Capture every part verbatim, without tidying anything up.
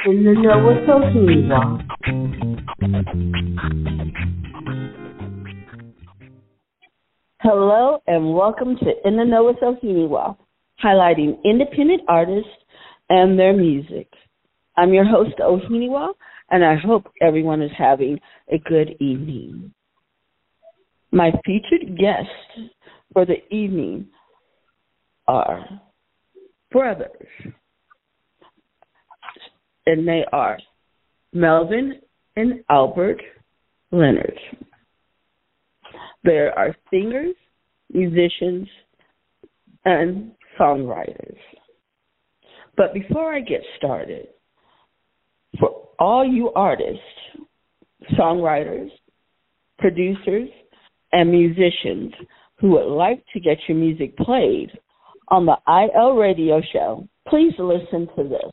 in the know with Sohiniwa. Hello and welcome to In the Know with Sohiniwa, highlighting independent artists and their music. I'm your host, Ohiniwa, and I hope everyone is having a good evening. My featured guests for the evening are brothers, and they are Melvin and Albert Leonard. They are singers, musicians, and songwriters. But before I get started, for all you artists, songwriters, producers, and musicians who would like to get your music played on the I L Radio Show, please listen to this.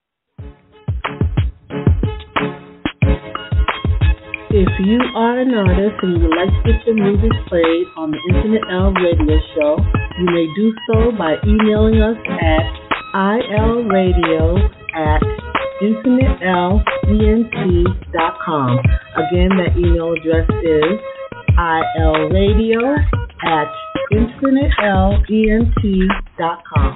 If you are an artist and you would like to get your music played on the Infinite L Radio Show, you may do so by emailing us at ilradio at infinitelent dot com. Again, that email address is ilradio at infinitelent dot com.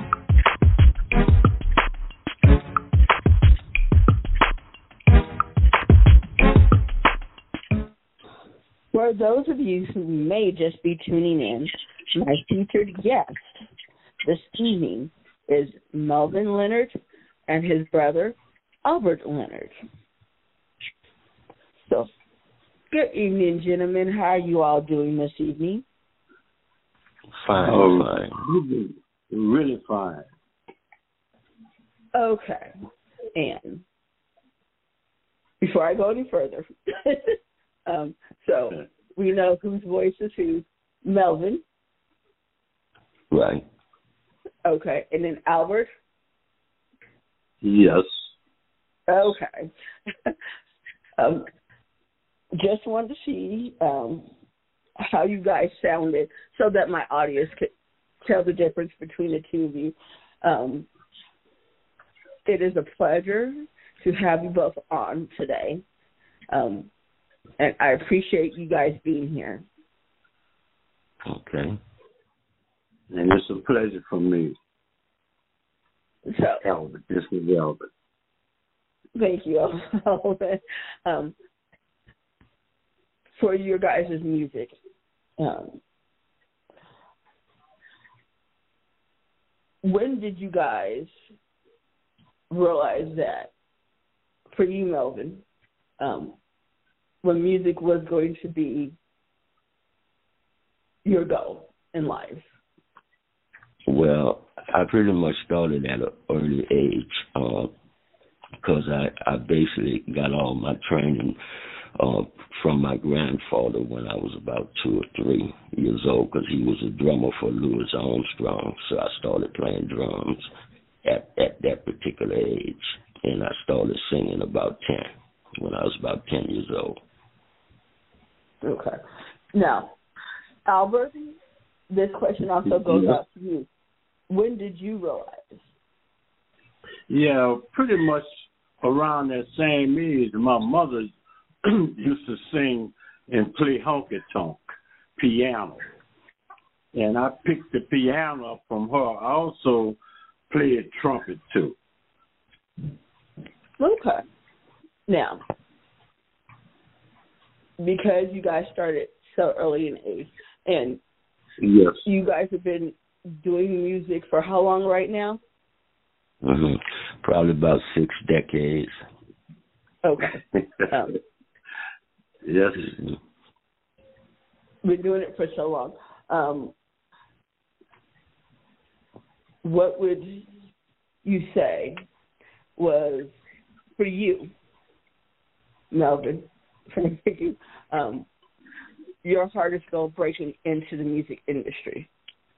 For those of you who may just be tuning in, my featured guest this evening is Melvin Leonard and his brother, Albert Leonard. So, good evening, gentlemen. How are you all doing this evening? Fine, oh, fine. Really fine. Okay. And before I go any further, um, so we know whose voice is who. Melvin. Right. Okay. And then Albert. Yes. Okay. um, just wanted to see um, how you guys sounded so that my audience could tell the difference between the two of you. Um, it is a pleasure to have you both on today. Um, and I appreciate you guys being here. Okay. And it's a pleasure for me. So, Albert, this is Albert. Thank you, Albert. um, for your guys' music. Um, when did you guys realize that, for you, Melvin, um, when music was going to be your goal in life? Well, I pretty much started at an early age because uh, I, I basically got all my training uh, from my grandfather when I was about two or three years old because he was a drummer for Louis Armstrong. So I started playing drums at, at that particular age. And I started singing about ten, when I was about ten years old. Okay. Now, Albert, this question also goes Yeah. out to you. When did you realize? Yeah, pretty much around that same age. My mother used to sing and play honky-tonk piano. And I picked the piano up from her. I also played trumpet, too. Okay. Now, because you guys started so early in age, and Yes. you guys have been doing music for how long right now? Mm-hmm. Probably about six decades. Okay. Um, Yes. been doing it for so long. Um, what would you say was, for you, Melvin, um, your hardest goal breaking into the music industry?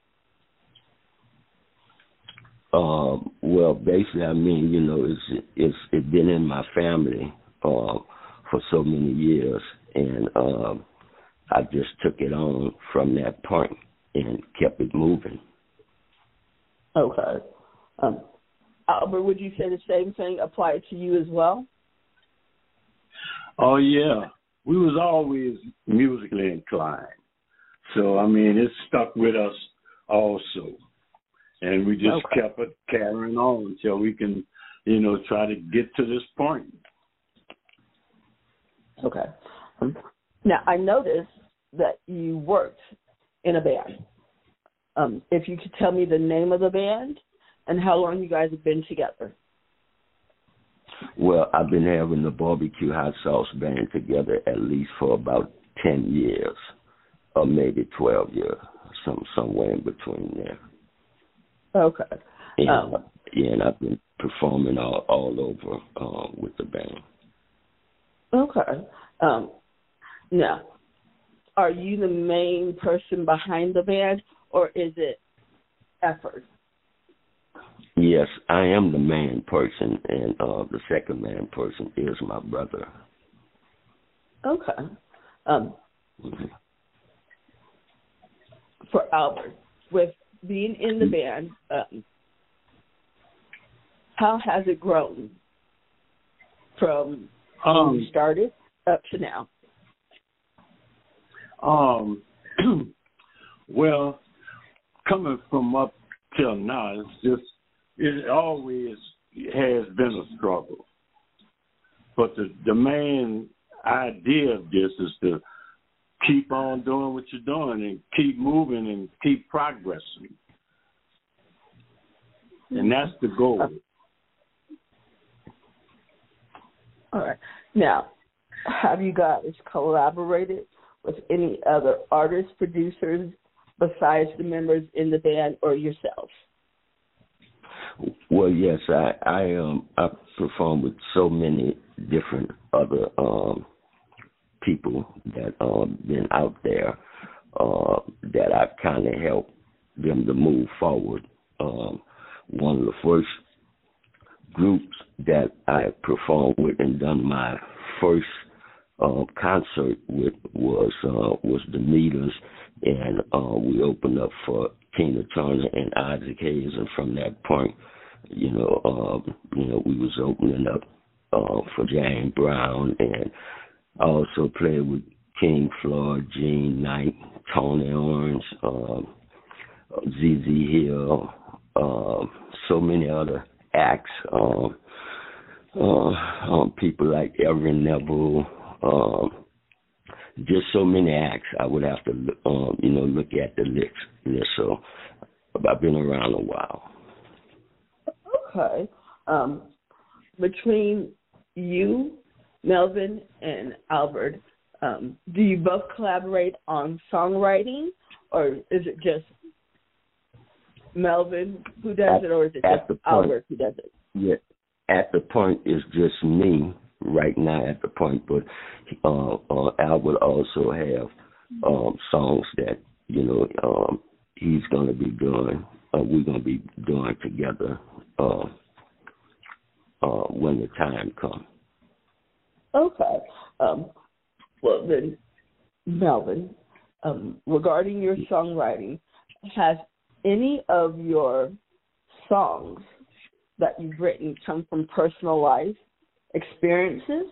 Um, well, basically, I mean, you know, it's it's it's been in my family uh, for so many years, and um, I just took it on from that point and kept it moving. Okay. Um, Albert, would you say the same thing applied to you as well? Oh, yeah. We was always musically inclined. So, I mean, it stuck with us also. And we just okay. kept it carrying on until we can, you know, try to get to this point. Okay. Um, now, I noticed that you worked in a band. Um, if you could tell me the name of the band and how long you guys have been together. Well, I've been having the Barbecue Hot Sauce Band together at least for about ten years, or maybe twelve years, some somewhere in between there. Okay. And, um, yeah, and I've been performing all, all over uh, with the band. Okay. Um, now, are you the main person behind the band, or is it effort? Yes, I am the main person, and uh, the second main person is my brother. Okay. Um, Mm-hmm. For Albert, with being in the band, um, how has it grown from Um, when you started up to now? Um, well, coming from up till now, it's just, it always has been a struggle. But the, the main idea of this is to keep on doing what you're doing and keep moving and keep progressing. And that's the goal. All right. Now, have you guys collaborated with any other artists, producers, besides the members in the band or yourself? Well, yes, I I um I perform with so many different other um people that um been out there uh that I've kind of helped them to move forward. Um, one of the first groups that I performed with and done my first uh, concert with was uh, was the Meters, and uh, we opened up for Tina Turner and Isaac Hayes, and from that point, you know, um, you know, we was opening up uh, for James Brown, and also played with King Floyd, Gene Knight, Tony Orange, um, Z Z Hill, uh, so many other acts. Um, uh, um, people like Erin Neville. Um, just so many acts. I would have to, um, you know, look at the list. list. So I've been around a while. Okay. Um, between you, Melvin, and Albert, um, do you both collaborate on songwriting, or is it just Melvin who does at, it, or is it just point, Albert who does it? Yeah, at the point, it's just me right now at the point, but uh, uh, Albert also have um, songs that, you know, um, he's going to be doing, uh, we're going to be doing together uh, uh, when the time comes. Okay. Um, well, then, Melvin, um, regarding your songwriting, has any of your songs that you've written come from personal life experiences?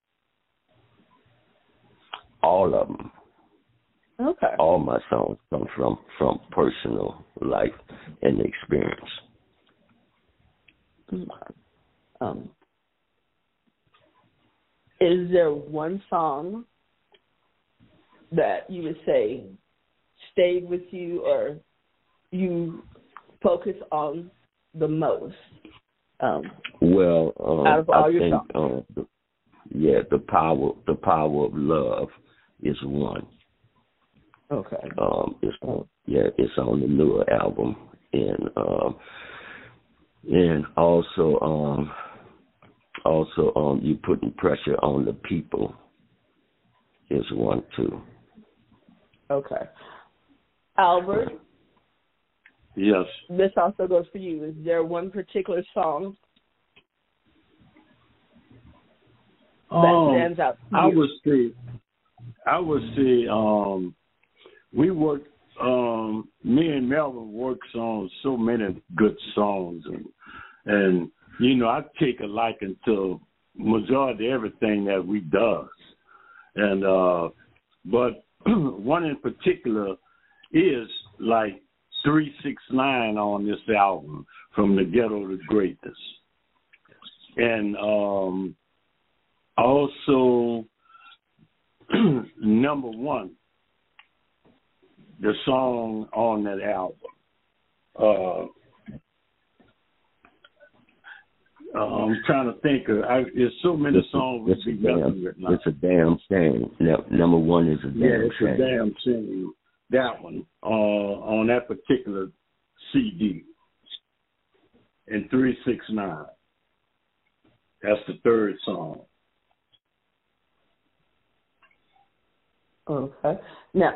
All of them. Okay. All my songs come from, from personal life and experience. Um, is there one song that you would say stayed with you or you focus on the most? Um, well, um, out of all I your think, songs. um, the, yeah, the power, the power of love is one. Okay. Um, it's on, yeah, it's on the newer album, and um, and also, um, also, um, you putting pressure on the people is one too. Okay. Albert? Yes. This also goes for you. Is there one particular song that um, stands out to I you? would say, I would say, um, we work. Um, me and Melvin works on so many good songs, and And, you know, I take a liking to majority of everything that we does. And, uh, but one in particular is like three six nine on this album, From the Ghetto to Greatness. And um, also, number one, the song on that album. Uh, uh, I'm trying to think of. I, there's so many it's songs. A, it's, a damn, it's a damn shame. No, number one is a damn yeah, it's shame. a damn shame. That one uh, on that particular C D. And three six nine. That's the third song. Okay. Now,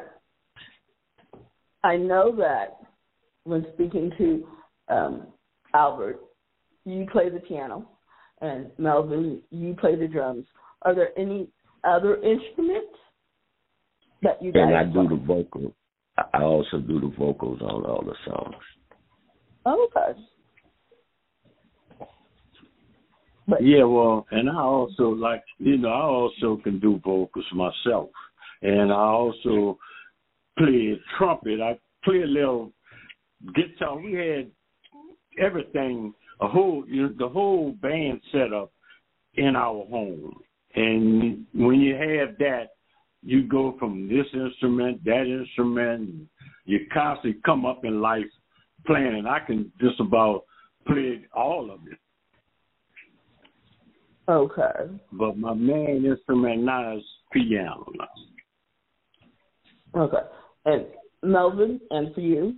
I know that when speaking to um, Albert, you play the piano, and Melvin, you play the drums. Are there any other instruments that you guys And I play? do the vocal. I also do the vocals on all the songs. Oh, okay. But, yeah, well, and I also like, you know, I also can do vocals myself. And I also play trumpet. I play a little guitar. We had everything, a whole, you know, the whole band set up in our home. And when you have that, you go from this instrument, that instrument. You constantly come up in life playing, and I can just about play all of it. Okay. But my main instrument now is piano now. Okay. And Melvin, and for you?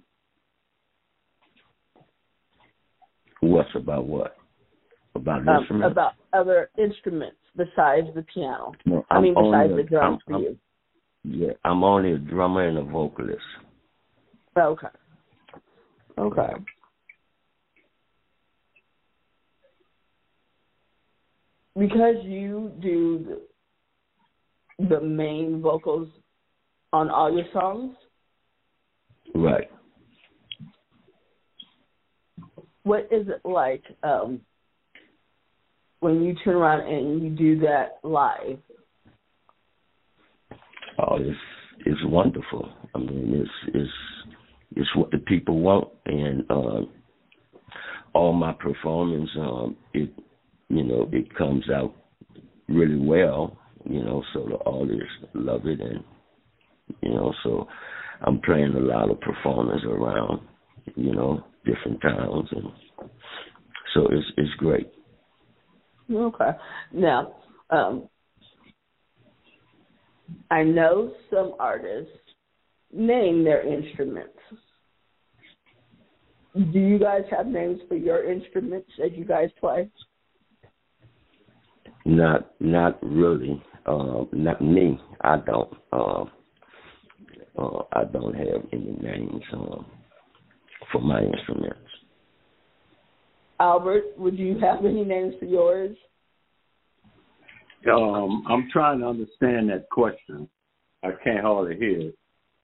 What's about what? About Um, instruments? about other instruments besides the piano. No, I mean, besides a, the drums I'm, for you. I'm, yeah, I'm only a drummer and a vocalist. Okay. Okay. Because you do the, the main vocals on all your songs? Right. What is it like um, when you turn around and you do that live? Oh, it's it's wonderful. I mean, it's it's it's what the people want, and uh, all my performance, um, it you know, it comes out really well. You know, so the audience love it, and you know, so I'm playing a lot of performers around, you know, different towns, and so it's it's great. Okay. Now, um, I know some artists name their instruments. Do you guys have names for your instruments that you guys play? Not not really. Uh, not me. I don't. Uh, uh, I don't have any names uh, for my instruments. Albert, would you have any names for yours? Um, I'm trying to understand that question. I can't hardly hear it.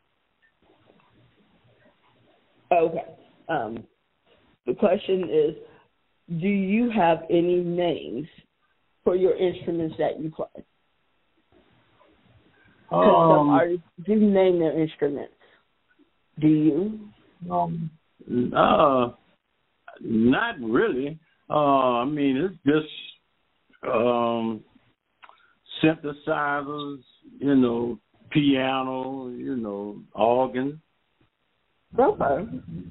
Okay. Um, the question is, do you have any names for your instruments that you play? Because some Um, artists do name their instruments. Do you? Um, uh, not really. Uh, I mean, it's just um, synthesizers, you know, piano, you know, organ. Okay.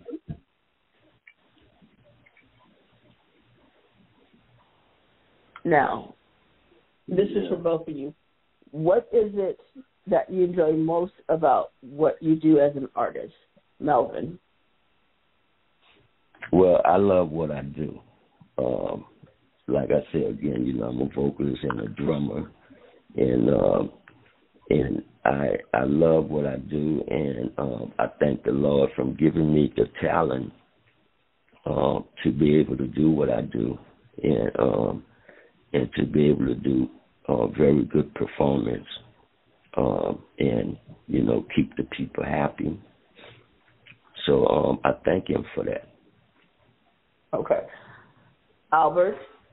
Now, this is for both of you. What is it that you enjoy most about what you do as an artist, Melvin? Well, I love what I do. Um, like I said again, you know, I'm a vocalist and a drummer, and um, and I I love what I do, and um, I thank the Lord for giving me the talent uh, to be able to do what I do, and um, and to be able to do a very good performance, um, and you know, keep the people happy. So um, I thank Him for that. Okay. Albert?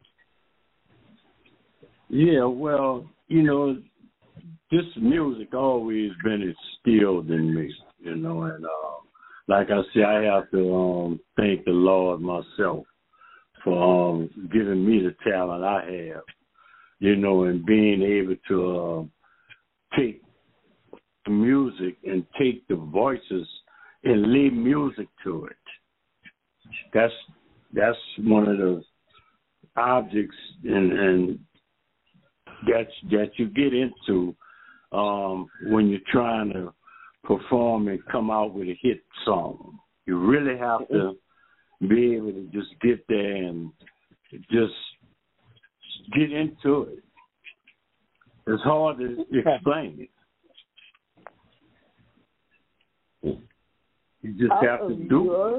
Yeah, well, you know, this music always been instilled in me, you know, and uh, like I say, I have to um, thank the Lord myself for um, giving me the talent I have, you know, and being able to uh, take the music and take the voices and lay music to it. That's that's one of the objects and, and that that you get into um, when you're trying to perform and come out with a hit song. You really have to be able to just get there and just get into it. It's hard to explain it. You just Out have to of do your... it.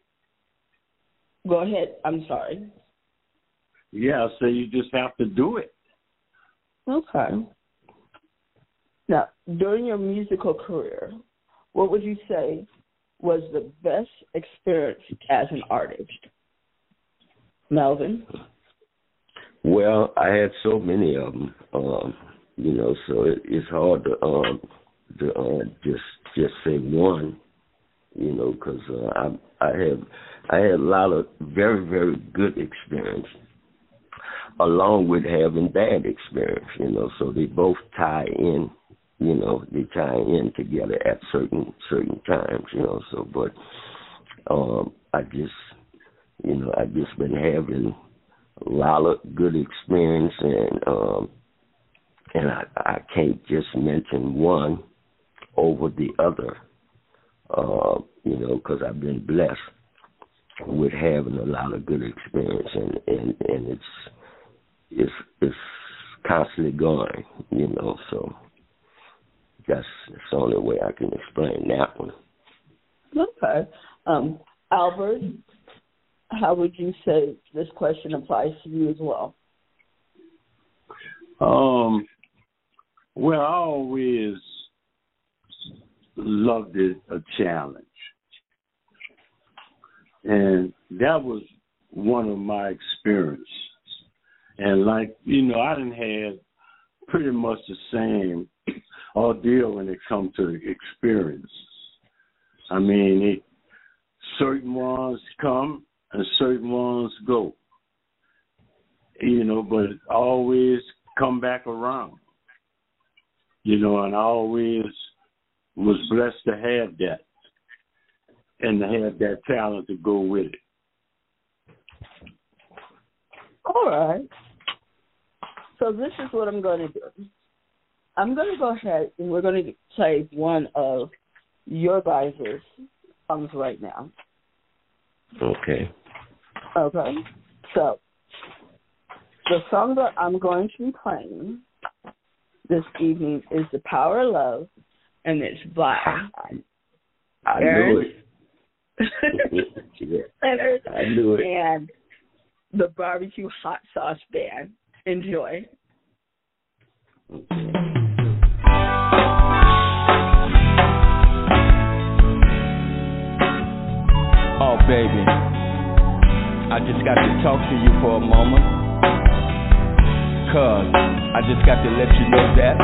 Go ahead. I'm sorry. Yeah, so you just have to do it. Okay. Now, during your musical career, what would you say was the best experience as an artist? Melvin? Well, I had so many of them, um, you know, so it, it's hard to um, to uh, just just say one, you know, because uh, I I have I had a lot of very very good experience, along with having bad experience, you know, so they both tie in, you know, they tie in together at certain certain times, you know. So, but um, I just, you know, I just been having a lot of good experience, and um, and I, I can't just mention one over the other, uh, you know, because I've been blessed with having a lot of good experience, and, and, and it's it's it's constantly going, you know. So that's, that's the only way I can explain that one. Okay. Um, Albert, how would you say this question applies to you as well? Um, well, I always loved it a challenge. And that was one of my experiences. And like, you know, I done had pretty much the same ordeal when it comes to experience. I mean, it, certain ones come and certain ones go, you know, but always come back around, you know, and I always was blessed to have that and to have that talent to go with it. All right. So this is what I'm going to do. I'm going to go ahead and we're going to play one of your guys' songs right now. Okay. Okay. So the song that I'm going to be playing this evening is The Power of Love, and it's by I Aaron knew it. Yeah, Leonard I knew it. and the Barbecue Hot Sauce Band. Enjoy. Oh, baby, I just got to talk to you for a moment, 'cause I just got to let you know that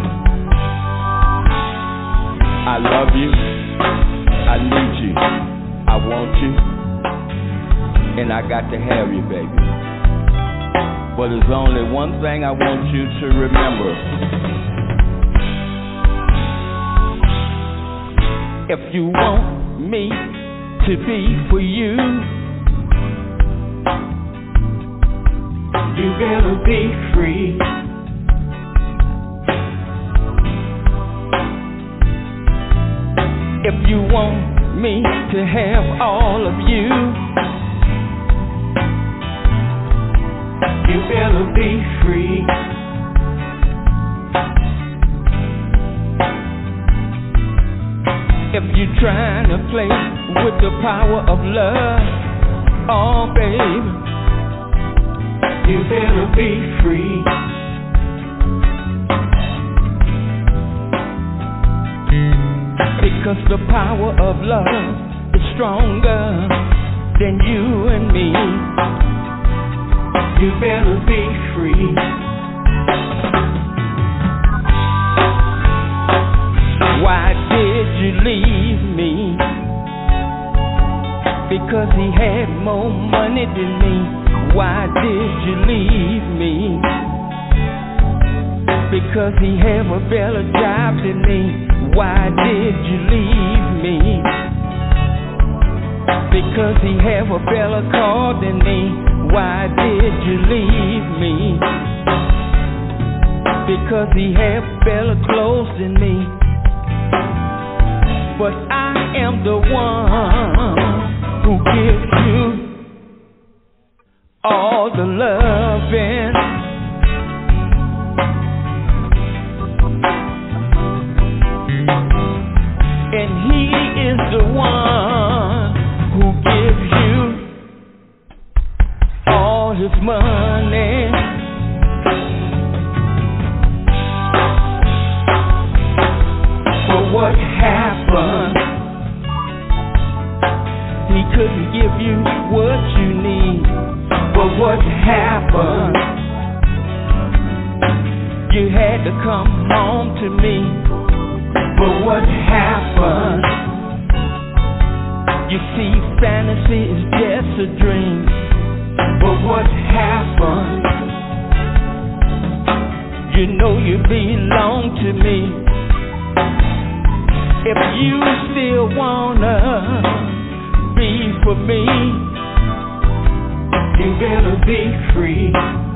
I love you, I need you, I want you, and I got to have you, baby. But there's only one thing I want you to remember. If you want me to be for you, you better be free. If you want me to have all of you, you better be free. If you're trying to play with the power of love, oh babe, you better be free. Because the power of love is stronger than you and me. You better be free. Why did you leave me? Because he had more money than me. Why did you leave me? Because he have a better job than me. Why did you leave me? Because he have a better car than me. Why did you leave me? Because he have better clothes than me. But I am the one who gives you all the loving. And he is the one who gives you all his money. But what happened? He couldn't give you what you need. But what happened? You had to come home to me. But what happened? You see, fantasy is just a dream. But what happened? You know you belong to me. If you still wanna be for me, you better be free.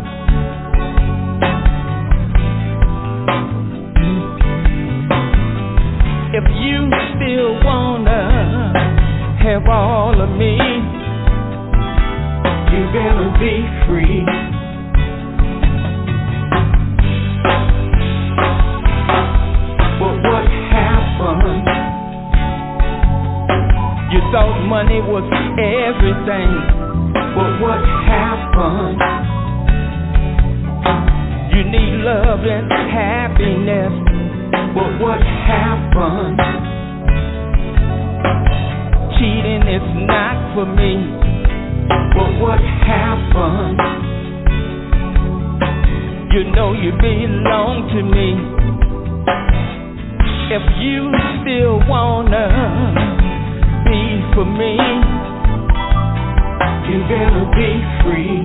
If you still wanna have all of me, you better be free. But what happened? You thought money was everything. But what happened? You need love and happiness. But what happened? Cheating is not for me. But what happened? You know you belong to me. If you still wanna be for me, you better be free.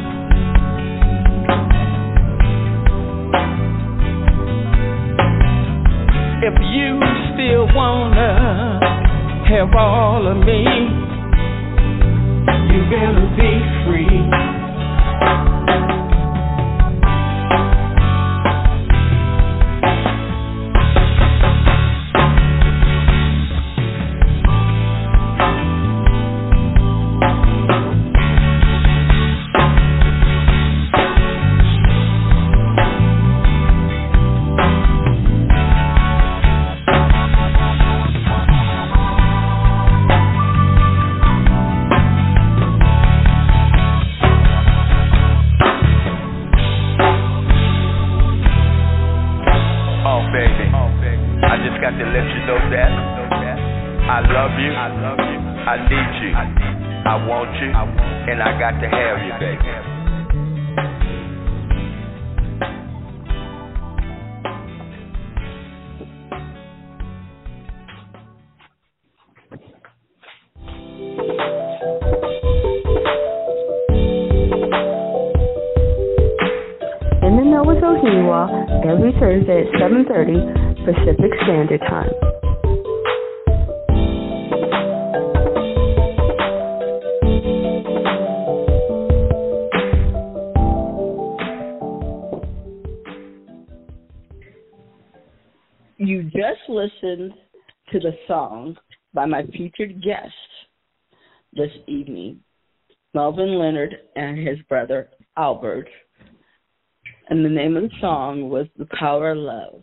If you still wanna have all of me, you better be free. And I got to have you, baby. In the Know with Ohiwa, every Thursday at seven thirty Pacific Standard Time. You just listened to the song by my featured guest this evening, Melvin Leonard and his brother Albert. And the name of the song was The Power of Love.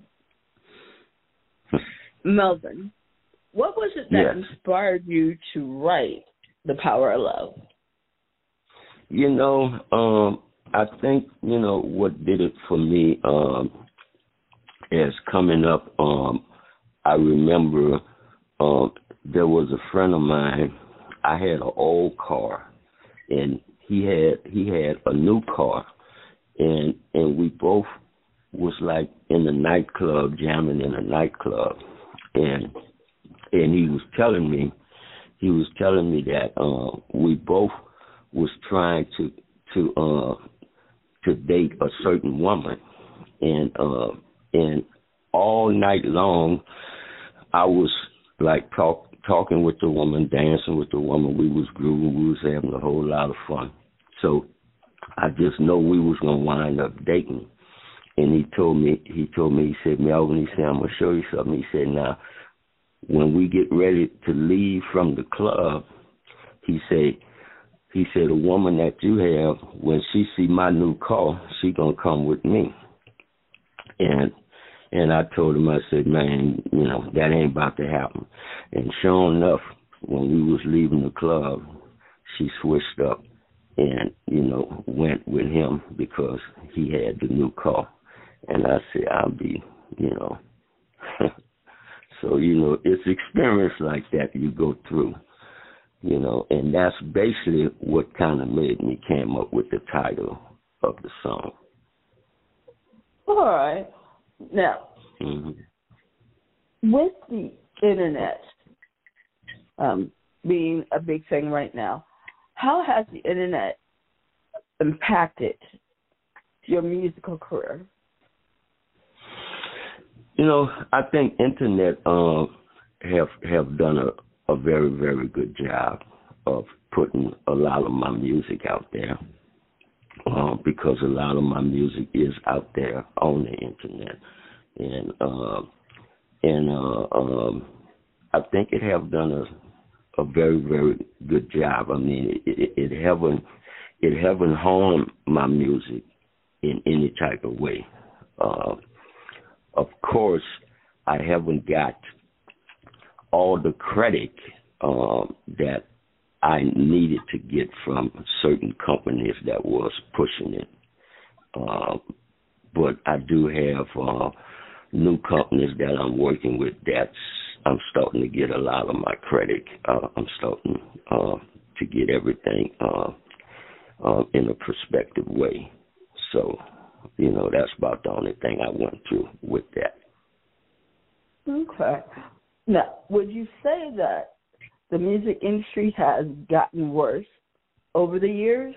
Melvin, what was it that yes. inspired you to write The Power of Love? You know, um, I think, you know, what did it for me um, is coming up, um, I remember um, there was a friend of mine, I had an old car, and he had he had a new car, and and we both was like in the nightclub, jamming in a nightclub, and and he was telling me he was telling me that uh, we both was trying to to uh, to date a certain woman, and uh, and all night long I was like talk, talking with the woman, dancing with the woman. We was grooving, we was having a whole lot of fun. So I just know we was gonna wind up dating. And he told me, he told me, he said, Melvin, he said, I'm gonna show you something. He said, now, when we get ready to leave from the club, he said, he said, a woman that you have, when she see my new car, she gonna come with me. And and I told him, I said, man, you know, that ain't about to happen. And sure enough, when we was leaving the club, she switched up and, you know, went with him because he had the new car. And I said, I'll be, you know. So, you know, it's experience like that you go through, you know, and that's basically what kind of made me came up with the title of the song. All right. Now, mm-hmm. with the internet um, being a big thing right now, how has the internet impacted your musical career? You know, I think internet uh, have have done a, a very, very good job of putting a lot of my music out there uh, because a lot of my music is out there on the internet. And uh, and uh, um, I think it have done a, a very, very good job. I mean, it, it, it haven't it haven't harmed my music in any type of way. Uh, Of course, I haven't got all the credit um, that I needed to get from certain companies that was pushing it. Uh, but I do have uh, new companies that I'm working with that's I'm starting to get a lot of my credit. Uh, I'm starting uh, to get everything uh, uh, in a perspective way. So, you know, that's about the only thing I went through with that. Okay. Now, would you say that the music industry has gotten worse over the years?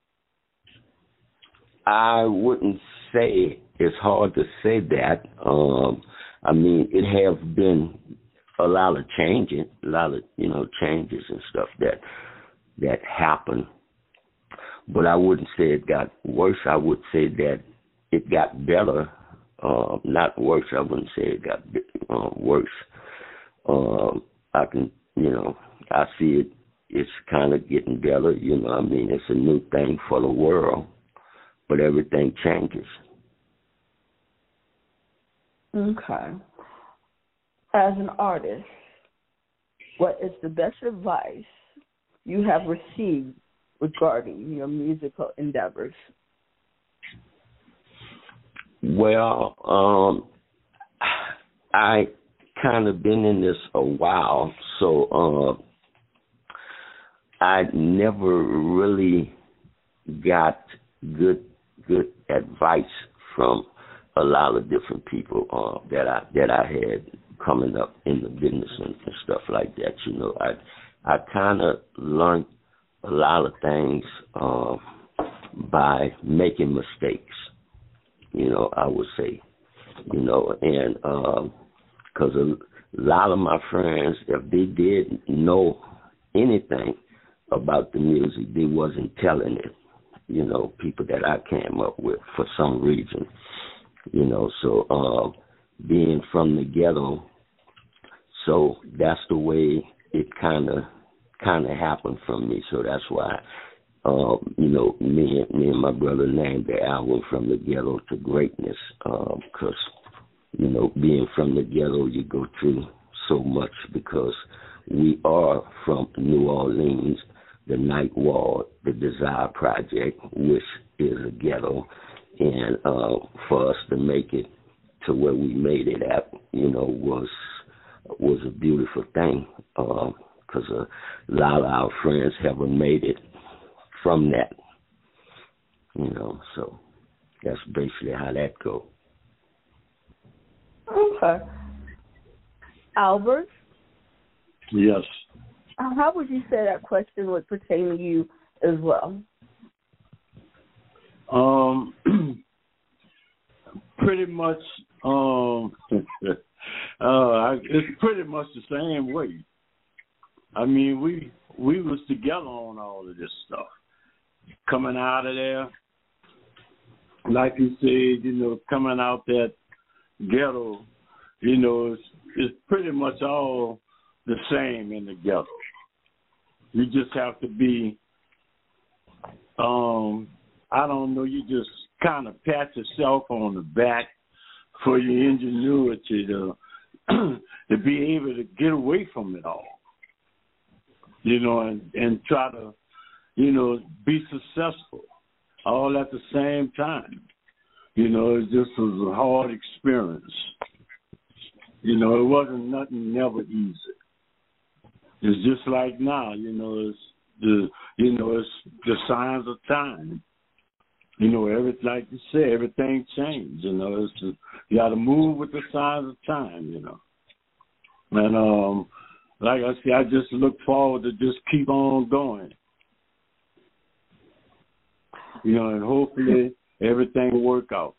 I wouldn't say, it's hard to say that. Um, I mean, it has been a lot of changing, a lot of, you know, changes and stuff that that happen. But I wouldn't say it got worse. I would say that it got better, uh, not worse. I wouldn't say it got uh, worse. Uh, I can, you know, I see it, it's kind of getting better. You know, I mean, it's a new thing for the world, but everything changes. Okay. As an artist, what is the best advice you have received regarding your musical endeavors? Well, um, I kind of been in this a while, so uh, I never really got good good advice from a lot of different people uh, that I that I had coming up in the business and, and stuff like that. You know, I I kind of learned a lot of things uh, by making mistakes. You know, I would say, you know, and because um, a lot of my friends, if they did know anything about the music, they wasn't telling it. You know, people that I came up with for some reason. You know, so uh, being from the ghetto, so that's the way it kind of kind of happened from me. So that's why. Uh, you know, me and me and my brother named the album From the Ghetto to Greatness, because, um, you know, being from the ghetto, you go through so much because we are from New Orleans, the Ninth Ward, the Desire Project, which is a ghetto, and uh, for us to make it to where we made it at, you know, was was a beautiful thing, because uh, a lot of our friends haven't made it from that You know, so that's basically how that goes. Okay. Albert? Yes. How would you say that question would pertain to you as well? Um, pretty much, um, uh, it's pretty much the same way. I mean, we we was together on all of this stuff. Coming out of there, like you said, you know, coming out that ghetto, you know, it's, it's pretty much all the same in the ghetto. You just have to be, um, I don't know, you just kind of pat yourself on the back for your ingenuity to to be able to get away from it all, you know, and, and try to, you know, be successful all at the same time. You know, it just was a hard experience. You know, it wasn't nothing, never easy. It's just like now, you know, it's the, you know, it's the signs of time. You know, every, like you said, everything changed. You know, it's just, you got to move with the signs of time. You know, and um, like I said, I just look forward to just keep on going. You know, and hopefully everything will work out.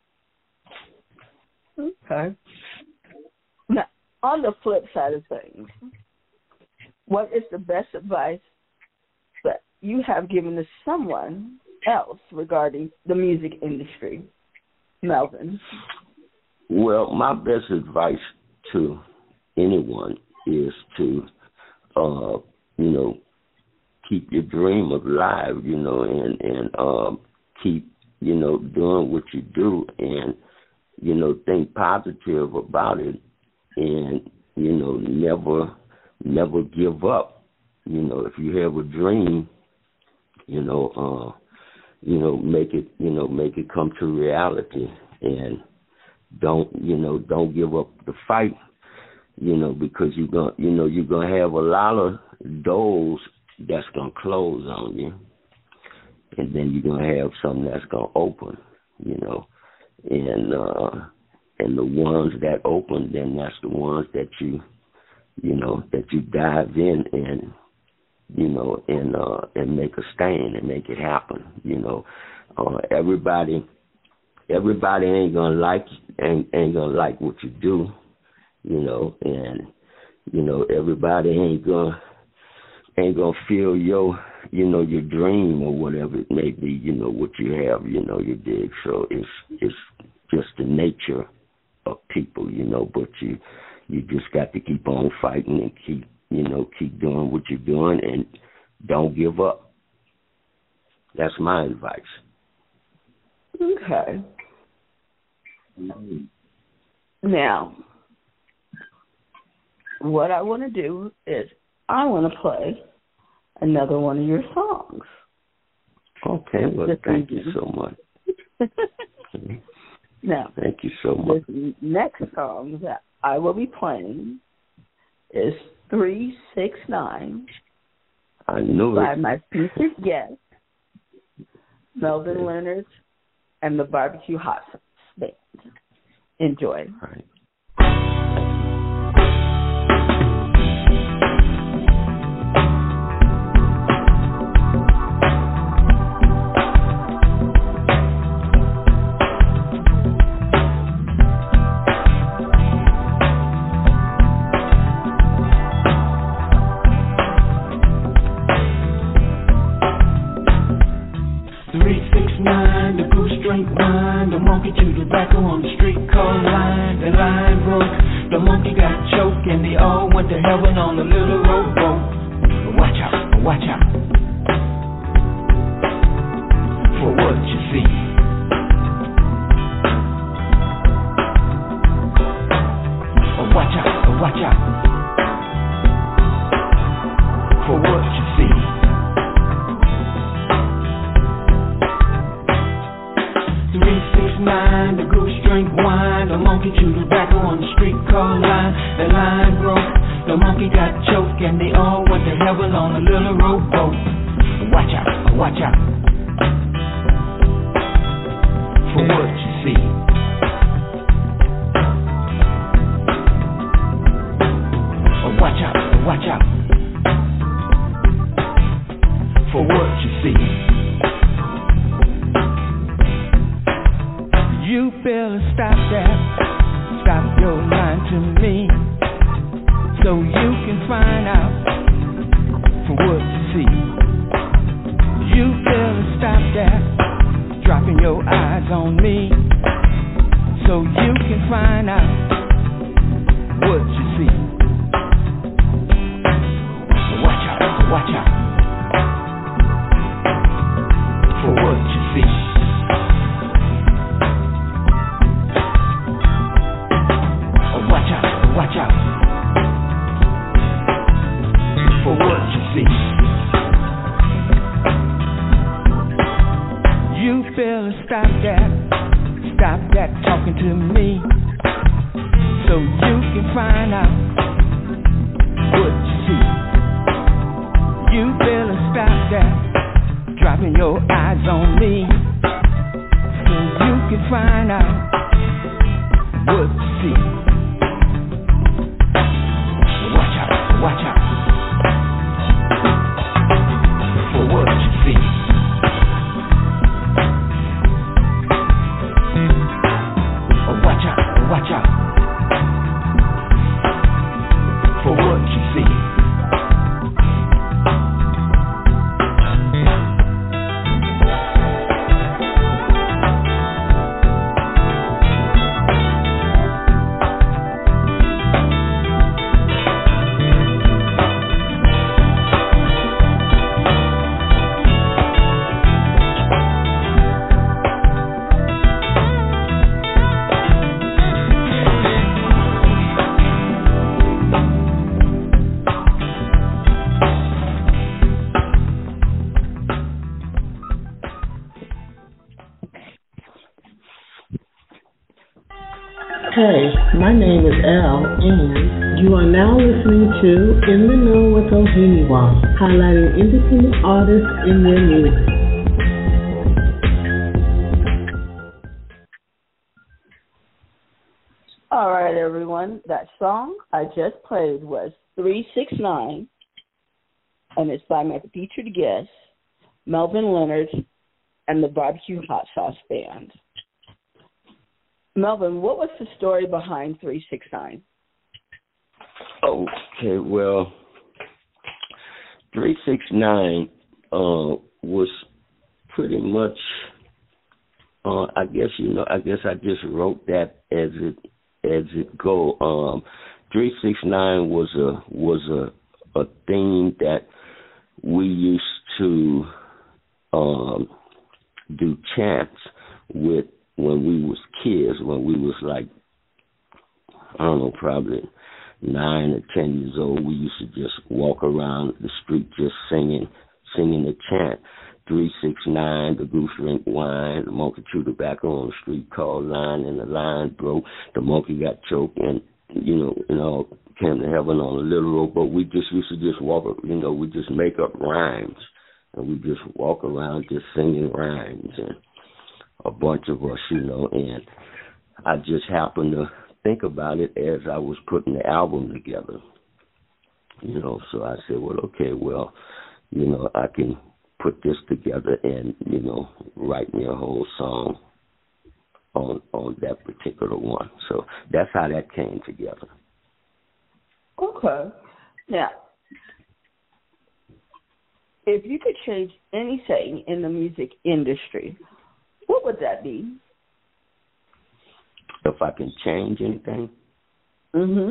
Okay. Now, on the flip side of things, what is the best advice that you have given to someone else regarding the music industry, Melvin? Well, my best advice to anyone is to, uh, you know, keep your dream alive, you know, and, and um, keep, you know, doing what you do and, you know, think positive about it and, you know, never, never give up. You know, if you have a dream, you know, uh, you know, make it, you know, make it come to reality and don't, you know, don't give up the fight, you know, because you're going to, you know, you're going to have a lot of doors that's going to close on you. And then you're going to have something that's going to open, you know. And uh, and the ones that open, then that's the ones that you, you know, that you dive in and, you know, and uh, and make a stand and make it happen, you know. Uh, everybody, everybody ain't gonna like ain't ain't gonna like what you do, you know, and you know everybody ain't gonna ain't gonna feel your, you know, your dream or whatever it may be, you know, what you have, you know, you dig. So it's it's just the nature of people, you know, but you you just got to keep on fighting and keep, you know, keep doing what you're doing and don't give up. That's my advice. Okay. Now, what I want to do is I want to play another one of your songs. Okay, well, Just thank you so much. Now, thank you so much. This next song that I will be playing is three six nine. I knew by it. my future guest, Melvin Leonard and the Barbecue Hot Sauce Band. Enjoy. All right. Tobacco on the street called line, the line broke. The monkey got choked and they all went to heaven on a little rowboat. Watch out, watch out for what you see. Watch out, watch out for what you see. Three six nine, the goose drink wine. The monkey chewed tobacco on the street called line. The line broke, the monkey got choked, and they all went to heaven on a little rowboat. Watch out, watch out better stop that. Stop your lying to me, so you can find out from what you see. You better stop that, dropping your eyes on me, so you can find out what you see. Watch out, watch out for what you see. Watch out, watch out for what you see. You better stop that, stop that talking to me, so you can find out what you see. You better stop that, dropping your eyes on me, so you can find out what you see. Watch out, watch out for what you see. Watch out, watch out for what you see. Hey, my name is Elle, and you are now listening to In the Know with Oheniwa, highlighting independent artists in their music. All right, everyone. That song I just played was three six nine, and it's by my featured guest, Melvin Leonard, and the Barbecue Hot Sauce Band. Melvin, what was the story behind three six nine? Okay, well, three six nine uh, was pretty much, uh, I guess, you know, I guess I just wrote that as it as it go. Um, three six nine was a was a, a theme that we used to um, do chants with when we was kids, when we was like, I don't know, probably nine or ten years old. We used to just walk around the street just singing, singing the chant. three six nine, the goose drink wine, the monkey chewed tobacco on the street called line, and the line broke. The monkey got choked, and, you know, you know, came to heaven on a little rope. But we just used to just walk, you know, we just make up rhymes, and we just walk around just singing rhymes, and a bunch of us, you know, and I just happened to think about it as I was putting the album together, you know, so I said, well, okay, well, you know, I can put this together and, you know, write me a whole song on on that particular one. So that's how that came together. Okay. Now, if you could change anything in the music industry, what would that be? If I can change anything? Mm-hmm.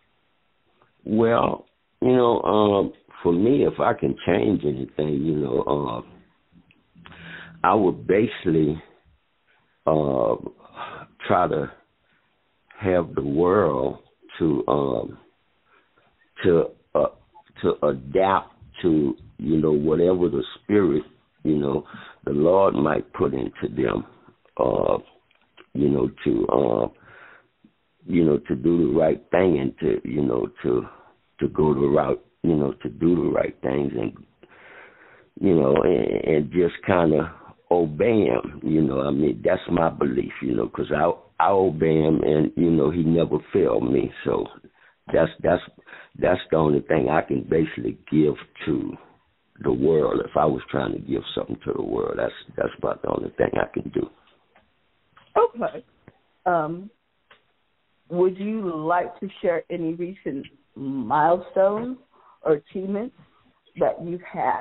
Well, you know, um, for me, if I can change anything, you know, uh, I would basically uh, try to have the world to um, to uh, to adapt to, you know, whatever the spirit, you know, the Lord might put into them, uh, you know, to uh, you know, to do the right thing and to, you know, to to go the route, you know, to do the right things and, you know, and, and just kind of obey him, you know. I mean, that's my belief, you know, because I I obey him, and, you know, he never failed me. So that's that's that's the only thing I can basically give to the world. If I was trying to give something to the world, that's that's about the only thing I can do. Okay. Um, would you like to share any recent milestones or achievements that you've had?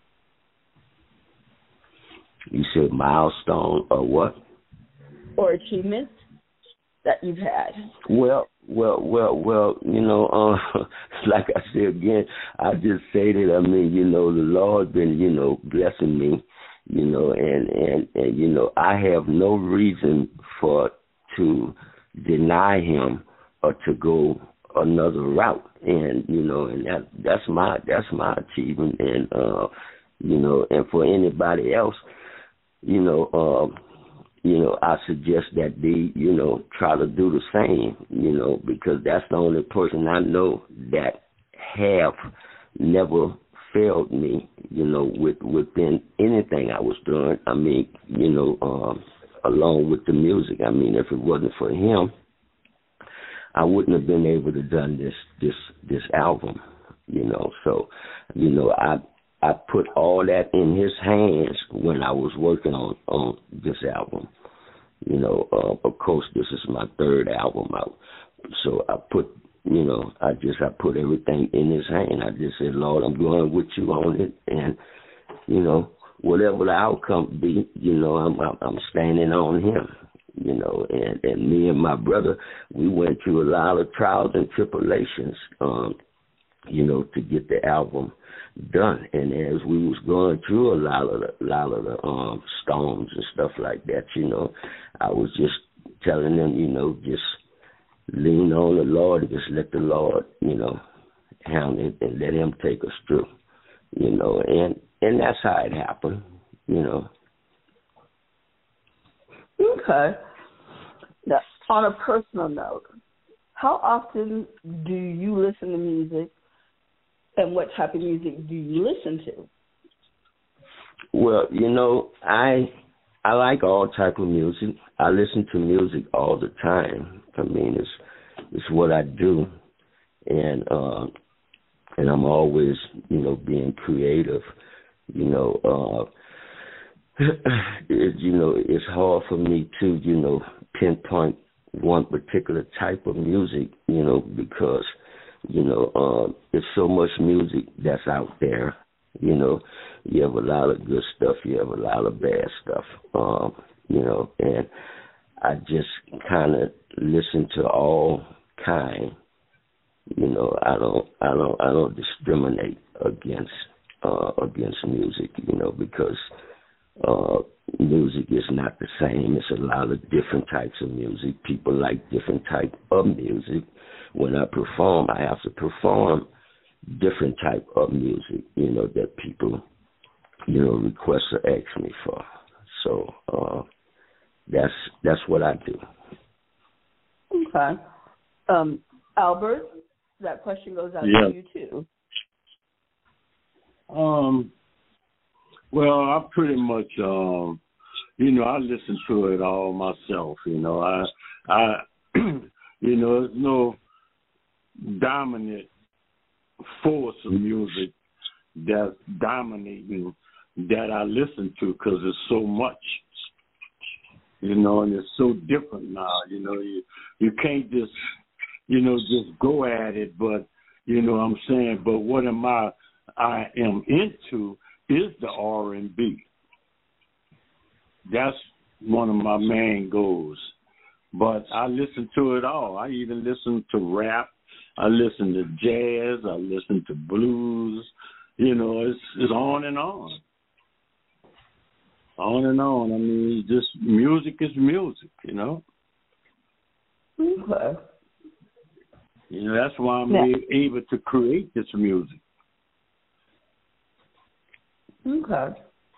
You said milestone or what? Or achievements that you've had. Well, well, well, well, you know, uh, like I said again, I just say that, I mean, you know, the Lord been, you know, blessing me, you know, and, and, and, you know, I have no reason for to deny him or to go another route. And, you know, and that that's my that's my achievement. And, uh, you know, and for anybody else, you know, um, you know, I suggest that they, you know, try to do the same, you know, because that's the only person I know that have never failed me, you know, with within anything I was doing. I mean, you know, um, along with the music. I mean, if it wasn't for him, I wouldn't have been able to done this this this album, you know. So, you know, I I put all that in his hands when I was working on, on this album. You know, uh, of course, this is my third album out. So I put, you know, I just I put everything in his hand. I just said, Lord, I'm going with you on it, and you know, whatever the outcome be, you know, I'm I'm, I'm standing on him. You know, and, and me and my brother, we went through a lot of trials and tribulations, um, you know, to get the album done. And as we was going through a lot of the, lot of the um, storms and stuff like that, you know, I was just telling them, you know, just lean on the Lord and just let the Lord, you know, handle it and let him take us through, you know, and, and that's how it happened, you know. Okay. Now, on a personal note, how often do you listen to music, and what type of music do you listen to? Well, you know, I I like all type of music. I listen to music all the time. I mean, it's it's what I do, and uh, and I'm always, you know, being creative. You know, uh, it, you know, it's hard for me to, you know, pinpoint one particular type of music, you know, because, you know, um, there's so much music that's out there. You know, you have a lot of good stuff, you have a lot of bad stuff, um, you know, and I just kind of listen to all kind. You know, I don't, I don't, I don't discriminate against uh, against music, you know, because uh, music is not the same. It's a lot of different types of music. People like different type of music. When I perform, I have to perform different type of music, you know, that people, you know, request or ask me for. So uh, that's that's what I do. Okay. Um, Albert, that question goes out yeah. to you too. Um. Well, I pretty much, um, you know, I listen to it all myself. You know, I, I, you know, there's no dominant force of music that's dominating that I listen to because there's so much, you know, and it's so different now. You know, you you can't just, you know, just go at it. But you know what I'm saying. But what am I? I am into is the R and B. That's one of my main goals. But I listen to it all. I even listen to rap. I listen to jazz. I listen to blues. You know, it's it's on and on. On and on. I mean, just music is music, you know. Okay. You know, that's why I'm yeah. able to create this music. Okay.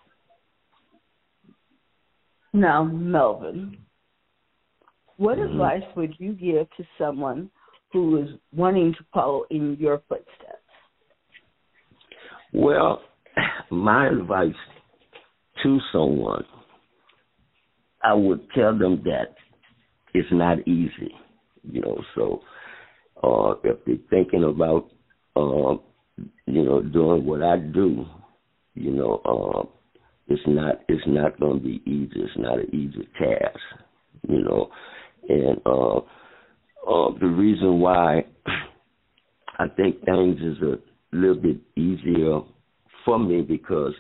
Now, Melvin, what mm-hmm. advice would you give to someone who is wanting to follow in your footsteps? Well, my advice to someone, I would tell them that it's not easy, you know, so uh, if they're thinking about, uh, you know, doing what I do, you know, uh, it's not it's not going to be easy. It's not an easy task, you know, And uh, uh, the reason why I think things is a little bit easier for me because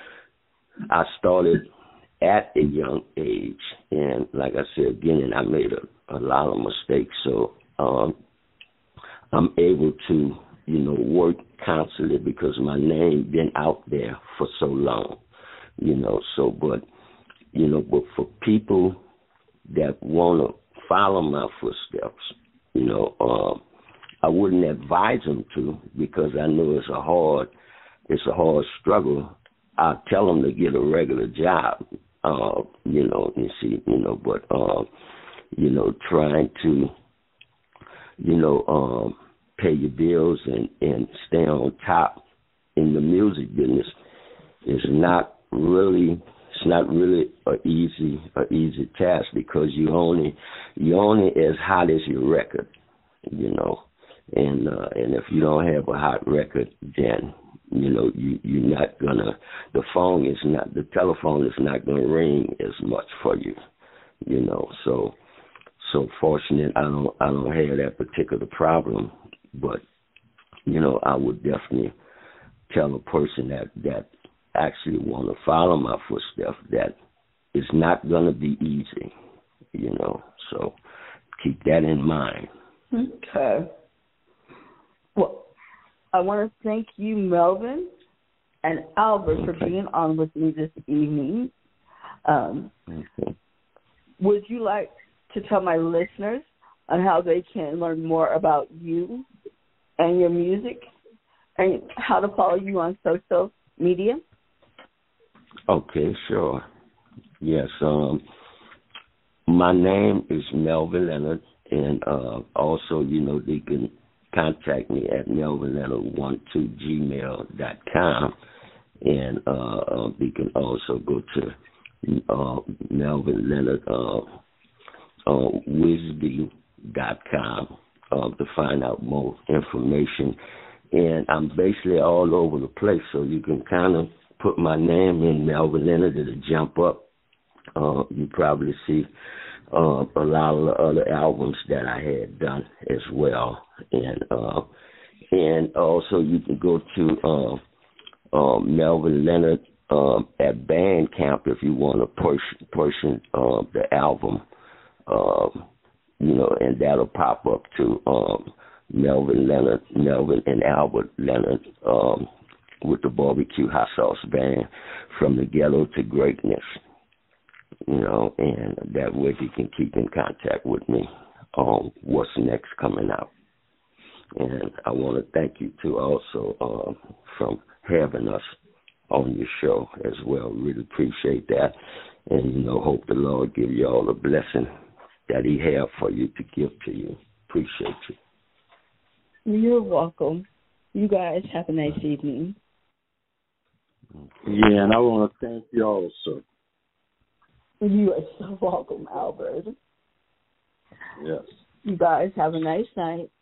I started at a young age, and like I said again, I made a, a lot of mistakes. So um, I'm able to, you know, work constantly because my name been out there for so long, you know. So, but you know, but for people that want to follow my footsteps, you know, um, I wouldn't advise them to because I know it's a hard, it's a hard struggle. I tell them to get a regular job, uh, you know, you see, you know, but, uh, you know, trying to, you know, um, pay your bills and, and stay on top in the music business is not really, it's not really a easy, a easy task because you only, you only as hot as your record, you know, and uh, and if you don't have a hot record, then you know, you, you're not gonna, the phone is not, the telephone is not gonna ring as much for you, you know. So, so fortunate, I don't, I don't have that particular problem, but, you know, I would definitely tell a person that, that actually want to follow my footsteps that it's not gonna be easy, you know. So keep that in mind. Okay. Well, I want to thank you, Melvin and Albert, for Okay. being on with me this evening. Um, Okay. Would you like to tell my listeners on how they can learn more about you and your music and how to follow you on social media? Okay, sure. Yes, um, my name is Melvin Leonard, and uh, also, you know, they can contact me at melvin leonard one two gmail dot com, and uh, uh, they can also go to uh, Melvin Leonard uh, uh, wisby dot com uh, to find out more information. And I'm basically all over the place, so you can kind of put my name in Melvin Leonard, it'll jump up. Uh, you probably see uh, a lot of the other albums that I had done as well, and uh, and also you can go to uh, uh, Melvin Leonard uh, at Bandcamp if you want to push portion uh, the album, uh, you know, and that'll pop up to um, Melvin Leonard, Melvin and Albert Leonard um, with the Barbecue Hot Sauce Band, From the Ghetto to Greatness. You know, and that way you can keep in contact with me on what's next coming out. And I want to thank you, too, also, um, from having us on your show as well. Really appreciate that. And, you know, hope the Lord give you all the blessing that he have for you to give to you. Appreciate you. You're welcome. You guys have a nice evening. Yeah, and I want to thank you also. You are so welcome, Albert. Yes. You guys have a nice night.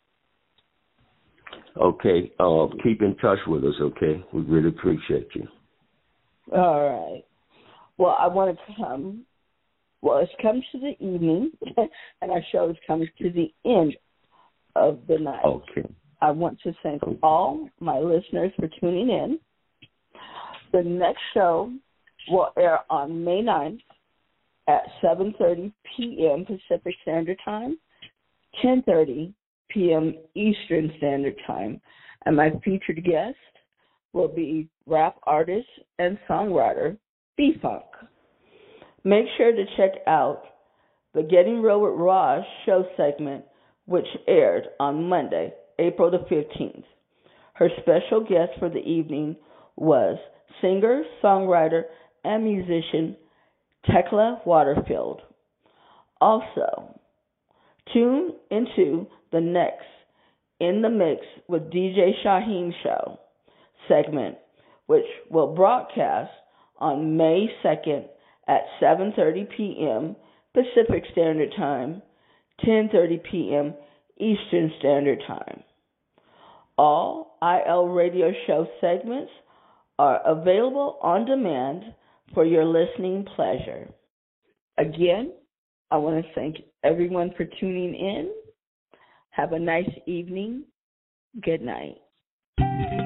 Okay. Uh, keep in touch with us, okay? We really appreciate you. All right. Well, I want to come. Well, it's come to the evening, and our show is coming to the end of the night. Okay. I want to thank all my listeners for tuning in. The next show will air on May ninth at seven thirty p.m. Pacific Standard Time, ten thirty p.m. Eastern Standard Time. And my featured guest will be rap artist and songwriter B-Funk. Make sure to check out the Getting Real with Raj show segment, which aired on Monday, April the fifteenth. Her special guest for the evening was singer, songwriter, and musician Tekla Waterfield. Also, tune into the next In the Mix with D J Shaheem show segment, which will broadcast on May second at seven thirty p.m. Pacific Standard Time, ten thirty p.m. Eastern Standard Time. All I L radio show segments are available on demand for your listening pleasure. Again, I want to thank everyone for tuning in. Have a nice evening. Good night.